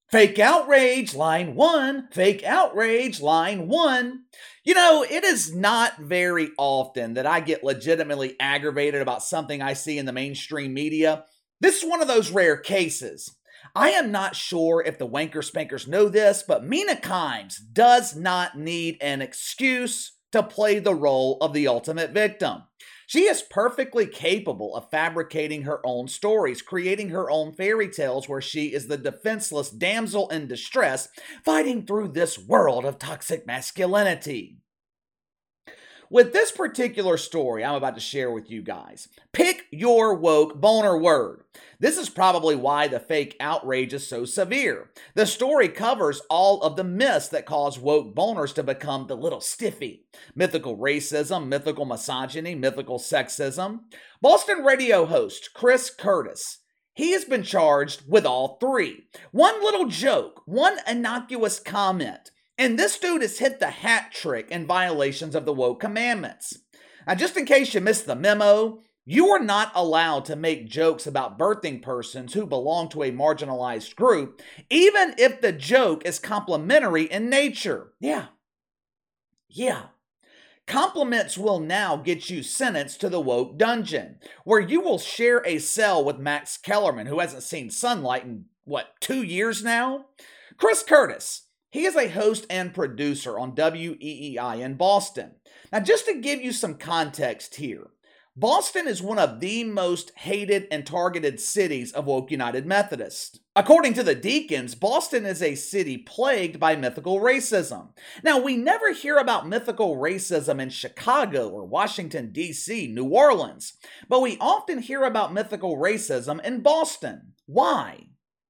Fake outrage, line one. Fake outrage, line one. You know, it is not very often that I get legitimately aggravated about something I see in the mainstream media. This is one of those rare cases. I am not sure if the wanker spankers know this, but Mina Kimes does not need an excuse to play the role of the ultimate victim. She is perfectly capable of fabricating her own stories, creating her own fairy tales where she is the defenseless damsel in distress fighting through this world of toxic masculinity. With this particular story I'm about to share with you guys, pick your woke boner word. This is probably why the fake outrage is so severe. The story covers all of the myths that cause woke boners to become the little stiffy. Mythical racism, mythical misogyny, mythical sexism. Boston radio host Chris Curtis, he has been charged with all three. One little joke, one innocuous comment, and this dude has hit the hat trick in violations of the woke commandments. Now, just in case you missed the memo, you are not allowed to make jokes about birthing persons who belong to a marginalized group, even if the joke is complimentary in nature. Yeah. Compliments will now get you sentenced to the woke dungeon, where you will share a cell with Max Kellerman, who hasn't seen sunlight in, 2 years now? Chris Curtis, he is a host and producer on WEEI in Boston. Now, just to give you some context here, Boston is one of the most hated and targeted cities of woke United Methodists. According to the Deacons, Boston is a city plagued by mythical racism. Now, we never hear about mythical racism in Chicago or Washington, D.C., New Orleans, but we often hear about mythical racism in Boston. Why?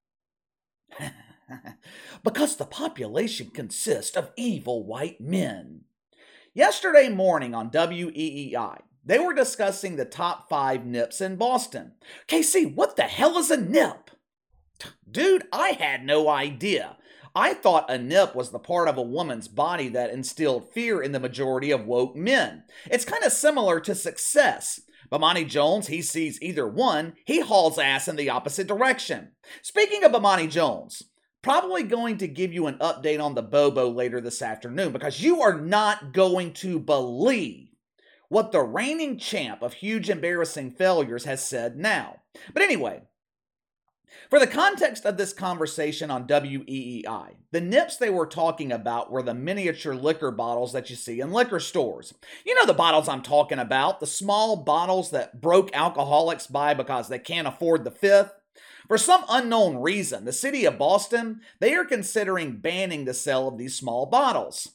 Because the population consists of evil white men. Yesterday morning on WEEI, they were discussing the top 5 NIPs in Boston. KC, what the hell is a NIP? Dude, I had no idea. I thought a NIP was the part of a woman's body that instilled fear in the majority of woke men. It's kind of similar to success. Bomani Jones, he sees either one, he hauls ass in the opposite direction. Speaking of Bomani Jones, probably going to give you an update on the Bobo later this afternoon because you are not going to believe what the reigning champ of huge embarrassing failures has said now. But anyway, for the context of this conversation on WEEI, the NIPs they were talking about were the miniature liquor bottles that you see in liquor stores. You know the bottles I'm talking about, the small bottles that broke alcoholics buy because they can't afford the fifth. For some unknown reason, the city of Boston, they are considering banning the sale of these small bottles.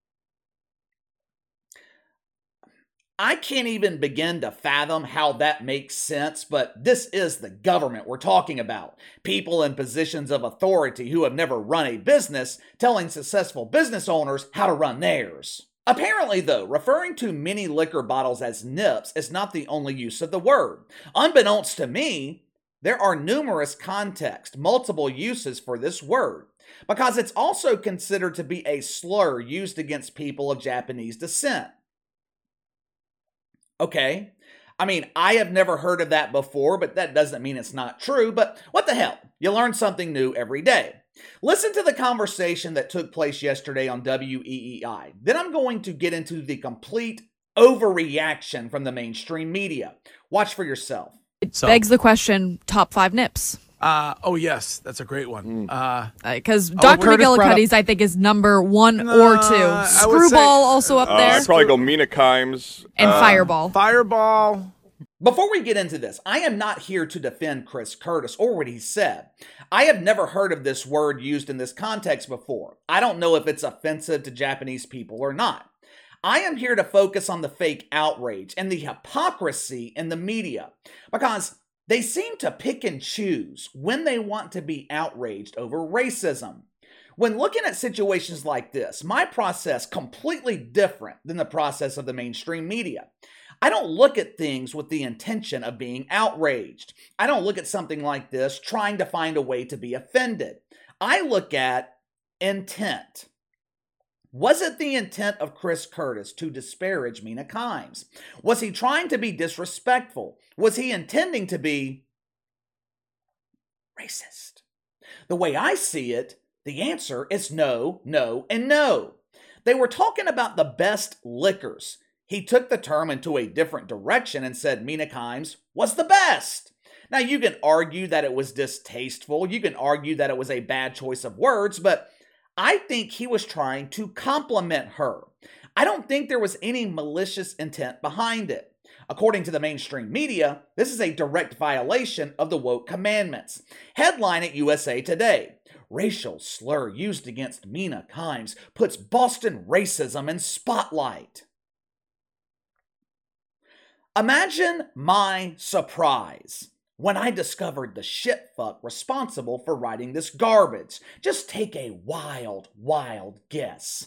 I can't even begin to fathom how that makes sense, but this is the government we're talking about. People in positions of authority who have never run a business telling successful business owners how to run theirs. Apparently, though, referring to mini liquor bottles as NIPs is not the only use of the word. Unbeknownst to me, there are numerous contexts, multiple uses for this word, because it's also considered to be a slur used against people of Japanese descent. Okay, I mean, I have never heard of that before, but that doesn't mean it's not true, but what the hell? You learn something new every day. Listen to the conversation that took place yesterday on WEEI. Then I'm going to get into the complete overreaction from the mainstream media. Watch for yourself. It begs the question, top 5 NIPs. Oh, yes. That's a great one. Because Dr. McGillicuddy's, I think, is number 1 or 2. Screwball also up there. I'd probably go Mina Kimes. And Fireball. Fireball. Before we get into this, I am not here to defend Chris Curtis or what he said. I have never heard of this word used in this context before. I don't know if it's offensive to Japanese people or not. I am here to focus on the fake outrage and the hypocrisy in the media because they seem to pick and choose when they want to be outraged over racism. When looking at situations like this, my process completely different than the process of the mainstream media. I don't look at things with the intention of being outraged. I don't look at something like this trying to find a way to be offended. I look at intent. Was it the intent of Chris Curtis to disparage Mina Kimes? Was he trying to be disrespectful? Was he intending to be racist? The way I see it, the answer is no, no, and no. They were talking about the best liquors. He took the term into a different direction and said Mina Kimes was the best. Now, you can argue that it was distasteful. You can argue that it was a bad choice of words, but I think he was trying to compliment her. I don't think there was any malicious intent behind it. According to the mainstream media, this is a direct violation of the woke commandments. Headline at USA Today: racial slur used against Mina Kimes puts Boston racism in spotlight. Imagine my surprise when I discovered the shitfuck responsible for writing this garbage. Just take a wild, wild guess.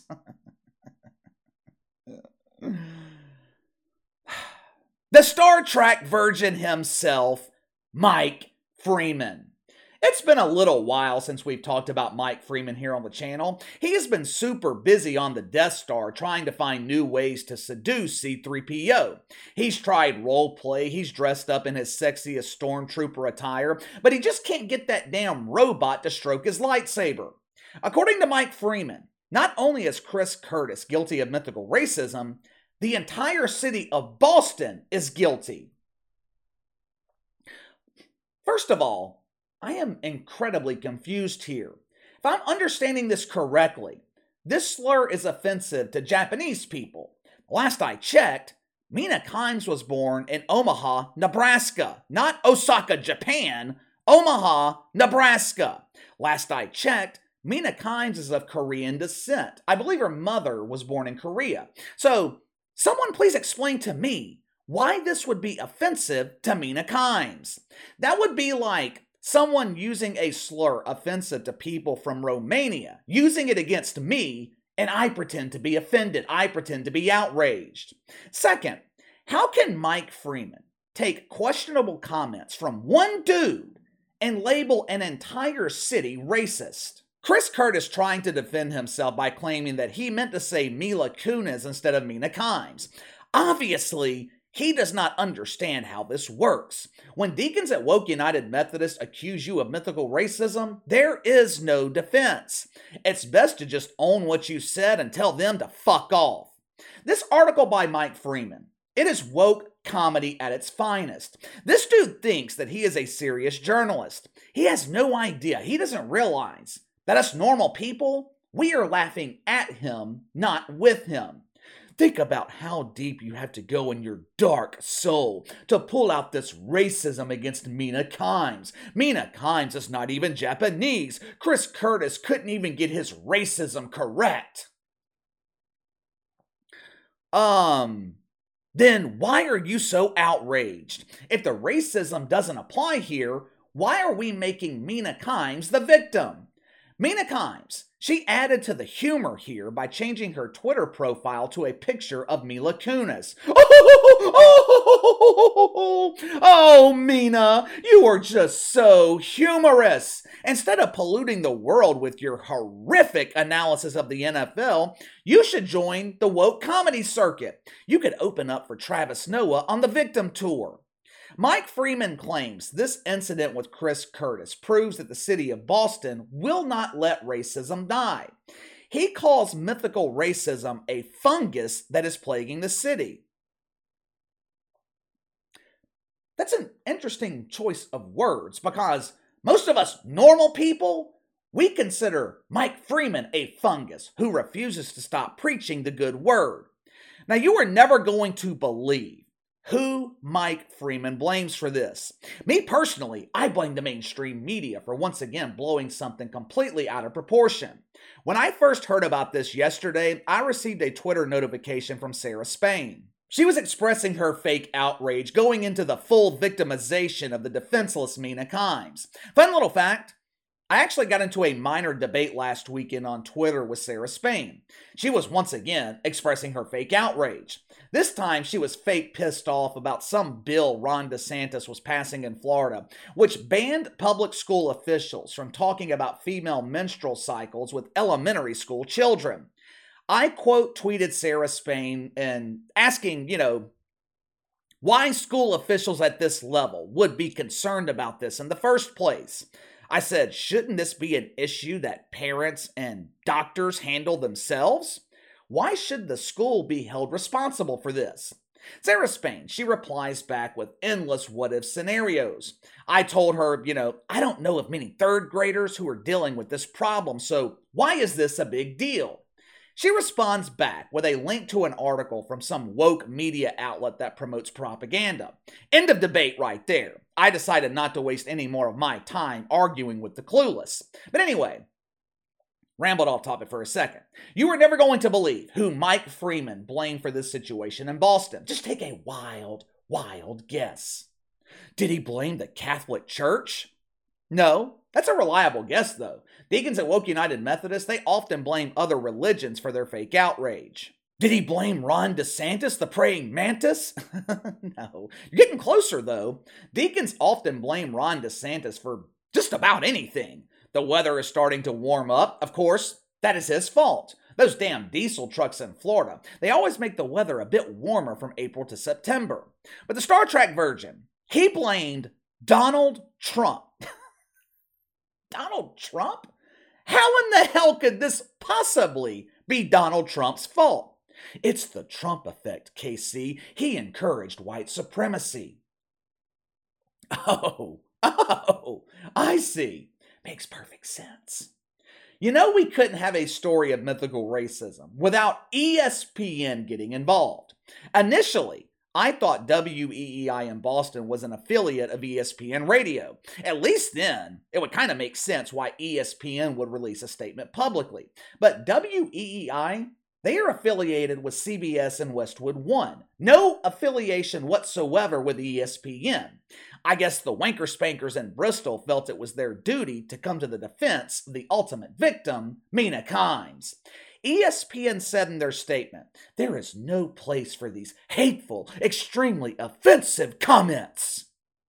The Star Trek virgin himself, Mike Freeman. It's been a little while since we've talked about Mike Freeman here on the channel. He has been super busy on the Death Star trying to find new ways to seduce C-3PO. He's tried roleplay, he's dressed up in his sexiest stormtrooper attire, but he just can't get that damn robot to stroke his lightsaber. According to Mike Freeman, not only is Chris Curtis guilty of mythical racism, the entire city of Boston is guilty. First of all, I am incredibly confused here. If I'm understanding this correctly, this slur is offensive to Japanese people. Last I checked, Mina Kimes was born in Omaha, Nebraska. Not Osaka, Japan. Omaha, Nebraska. Last I checked, Mina Kimes is of Korean descent. I believe her mother was born in Korea. So, someone please explain to me why this would be offensive to Mina Kimes. That would be like someone using a slur offensive to people from Romania, using it against me, and I pretend to be offended. I pretend to be outraged. Second, how can Mike Freeman take questionable comments from one dude and label an entire city racist? Chris Curtis trying to defend himself by claiming that he meant to say Mila Kunis instead of Mina Kimes. Obviously, he does not understand how this works. When deacons at Woke United Methodist accuse you of mythical racism, there is no defense. It's best to just own what you said and tell them to fuck off. This article by Mike Freeman, it is woke comedy at its finest. This dude thinks that he is a serious journalist. He has no idea. He doesn't realize that us normal people, we are laughing at him, not with him. Think about how deep you have to go in your dark soul to pull out this racism against Mina Kimes. Mina Kimes is not even Japanese. Chris Curtis couldn't even get his racism correct. Then why are you so outraged? If the racism doesn't apply here, why are we making Mina Kimes the victim? Mina Kimes, she added to the humor here by changing her Twitter profile to a picture of Mila Kunis. Oh, Mina, you are just so humorous. Instead of polluting the world with your horrific analysis of the NFL, you should join the woke comedy circuit. You could open up for Travis Noah on the Victim Tour. Mike Freeman claims this incident with Chris Curtis proves that the city of Boston will not let racism die. He calls mythical racism a fungus that is plaguing the city. That's an interesting choice of words because most of us normal people, we consider Mike Freeman a fungus who refuses to stop preaching the good word. Now, you are never going to believe who Mike Freeman blames for this. Me personally, I blame the mainstream media for once again blowing something completely out of proportion. When I first heard about this yesterday, I received a Twitter notification from Sarah Spain. She was expressing her fake outrage, going into the full victimization of the defenseless Mina Kimes. Fun little fact, I actually got into a minor debate last weekend on Twitter with Sarah Spain. She was once again expressing her fake outrage. This time, she was fake pissed off about some bill Ron DeSantis was passing in Florida, which banned public school officials from talking about female menstrual cycles with elementary school children. I quote tweeted Sarah Spain and asking, why school officials at this level would be concerned about this in the first place. I said, shouldn't this be an issue that parents and doctors handle themselves? Why should the school be held responsible for this? Sarah Spain, she replies back with endless what-if scenarios. I told her, I don't know of many third graders who are dealing with this problem, so why is this a big deal? She responds back with a link to an article from some woke media outlet that promotes propaganda. End of debate right there. I decided not to waste any more of my time arguing with the clueless. But anyway, rambled off topic for a second. You are never going to believe who Mike Freeman blamed for this situation in Boston. Just take a wild, wild guess. Did he blame the Catholic Church? No, that's a reliable guess though. Deacons at Woke United Methodist, they often blame other religions for their fake outrage. Did he blame Ron DeSantis, the praying mantis? No. You're getting closer though. Deacons often blame Ron DeSantis for just about anything. The weather is starting to warm up. Of course, that is his fault. Those damn diesel trucks in Florida, they always make the weather a bit warmer from April to September. But the Star Trek virgin, he blamed Donald Trump. Donald Trump? How in the hell could this possibly be Donald Trump's fault? It's the Trump effect, KC. He encouraged white supremacy. Oh, I see. Makes perfect sense. We couldn't have a story of mythical racism without ESPN getting involved. Initially, I thought WEEI in Boston was an affiliate of ESPN Radio. At least then, it would kind of make sense why ESPN would release a statement publicly. But WEEI, they are affiliated with CBS and Westwood One. No affiliation whatsoever with ESPN. I guess the wanker spankers in Bristol felt it was their duty to come to the defense of the ultimate victim, Mina Kimes. ESPN said in their statement, there is no place for these hateful, extremely offensive comments.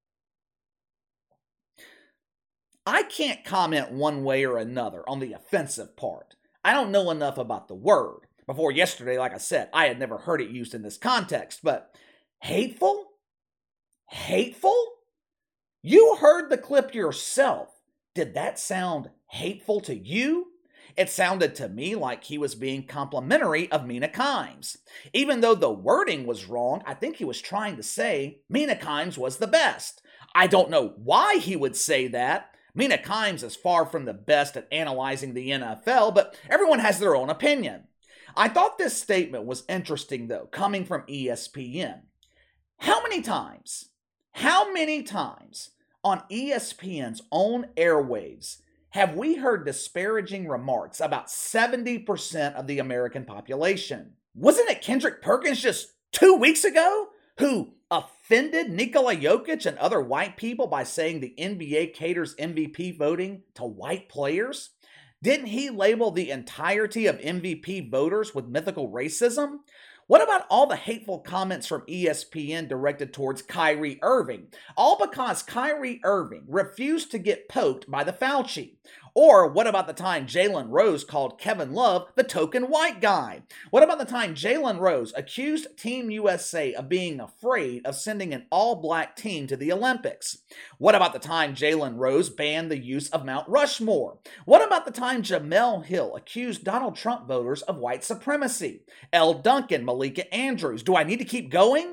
I can't comment one way or another on the offensive part. I don't know enough about the word. Before yesterday, like I said, I had never heard it used in this context, but hateful? Hateful? You heard the clip yourself. Did that sound hateful to you? It sounded to me like he was being complimentary of Mina Kimes. Even though the wording was wrong, I think he was trying to say Mina Kimes was the best. I don't know why he would say that. Mina Kimes is far from the best at analyzing the NFL, but everyone has their own opinion. I thought this statement was interesting, though, coming from ESPN. How many times on ESPN's own airwaves have we heard disparaging remarks about 70% of the American population? Wasn't it Kendrick Perkins just 2 weeks ago who offended Nikola Jokic and other white people by saying the NBA caters MVP voting to white players? Didn't he label the entirety of MVP voters with mythical racism? What about all the hateful comments from ESPN directed towards Kyrie Irving? All because Kyrie Irving refused to get poked by the Fauci. Or what about the time Jalen Rose called Kevin Love the token white guy? What about the time Jalen Rose accused Team USA of being afraid of sending an all-black team to the Olympics? What about the time Jalen Rose banned the use of Mount Rushmore? What about the time Jemele Hill accused Donald Trump voters of white supremacy? Elle Duncan, Malika Andrews. Do I need to keep going?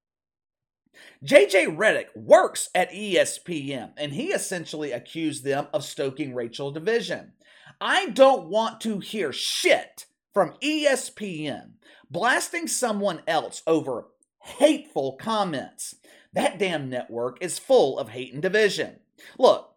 JJ Redick works at ESPN, and he essentially accused them of stoking racial division. I don't want to hear shit from ESPN blasting someone else over hateful comments. That damn network is full of hate and division. Look,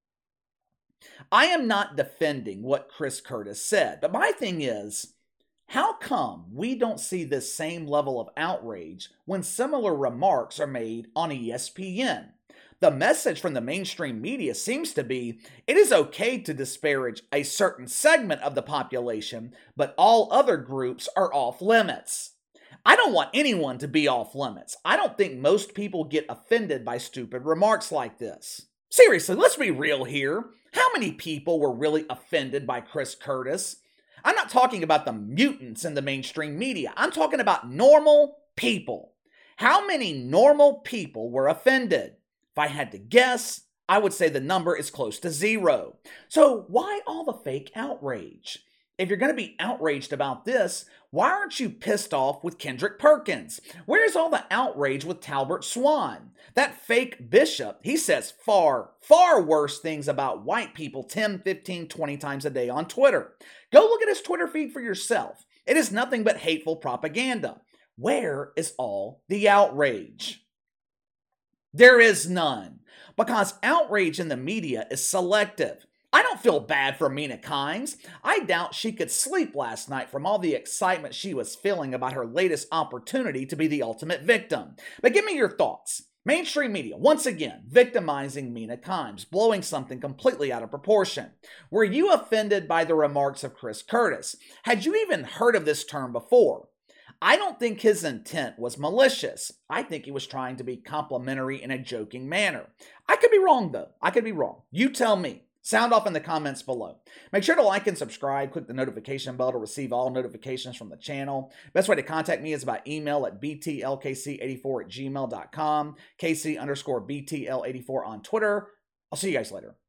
I am not defending what Chris Curtis said, but my thing is, how come we don't see this same level of outrage when similar remarks are made on ESPN? The message from the mainstream media seems to be, it is okay to disparage a certain segment of the population, but all other groups are off limits. I don't want anyone to be off limits. I don't think most people get offended by stupid remarks like this. Seriously, let's be real here. How many people were really offended by Chris Curtis? I'm not talking about the mutants in the mainstream media. I'm talking about normal people. How many normal people were offended? If I had to guess, I would say the number is close to 0. So why all the fake outrage? If you're going to be outraged about this, why aren't you pissed off with Kendrick Perkins? Where's all the outrage with Talbert Swan? That fake bishop, he says far, far worse things about white people 10, 15, 20 times a day on Twitter. Go look at his Twitter feed for yourself. It is nothing but hateful propaganda. Where is all the outrage? There is none, because outrage in the media is selective. I don't feel bad for Mina Kimes. I doubt she could sleep last night from all the excitement she was feeling about her latest opportunity to be the ultimate victim. But give me your thoughts. Mainstream media, once again, victimizing Mina Kimes, blowing something completely out of proportion. Were you offended by the remarks of Chris Curtis? Had you even heard of this term before? I don't think his intent was malicious. I think he was trying to be complimentary in a joking manner. I could be wrong, though. I could be wrong. You tell me. Sound off in the comments below. Make sure to like and subscribe. Click the notification bell to receive all notifications from the channel. Best way to contact me is by email at btlkc84@gmail.com, KC_BTL84 on Twitter. I'll see you guys later.